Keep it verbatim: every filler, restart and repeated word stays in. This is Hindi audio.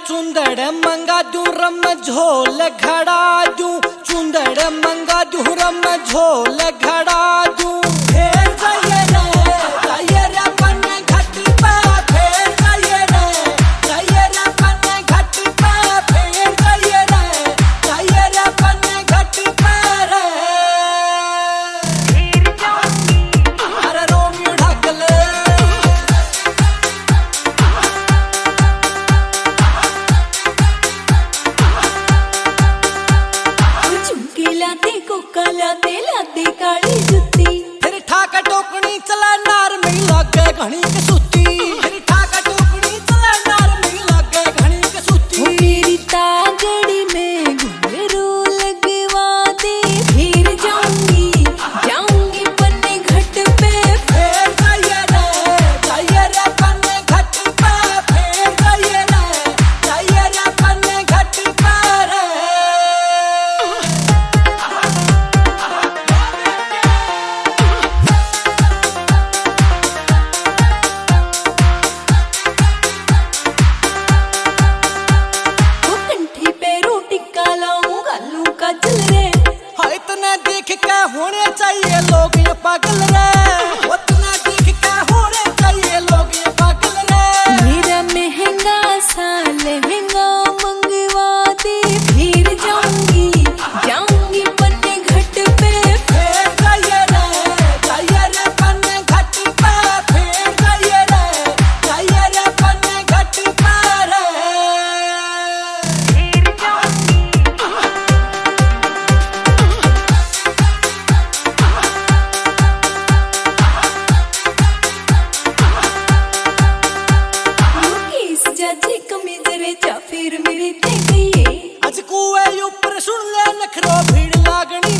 चुंदड़ मंगा दू रम झोल घड़ा दू चुंदड़ मंगा दू रम झोल घड़ा दू फेर जाइए रे जाइए रे पन घट पे फेर जाइए रे जाइए रे पन घट पे फेर जाइए रे जाइए रे पन घट पे रे फिर जाऊंगी अरे रोमियो ढकले लाते कोका लाते लाते काली जुत्ती फिर ठाका टोकनी चला नार में लगे घणी के सूती फिर ठाका टोकनी चला नार में लगे घणी के सूती वो मेरी तागड़ी में घुंघरू लगवा दे फिर जाऊंगी जाऊंगी पन्ने घट पे फेर जाइए रे जाइए रे पन्ने घट पे फेर जाइए रे जाइए रे पन्ने घट पे रे हाँ इतना देख के होने चाहिए लोग ये पागल रे उतना देख के होने चाहिए लोग ये पागल रे मेरा महंगा सा लहंगा मंगवा दे फिर जाऊंगी जाऊंगी पन्ने घट पे फेर जाइए रे जाइए रे पन्ने घट पे फेर जाइए रे जाइए रे पन्ने घट पे रे फिर जाऊंगी जाजे कमीज रे चा फिर मेरे ते गई अज कुए ऊपर सुन ले नखरो भीड़ लागनी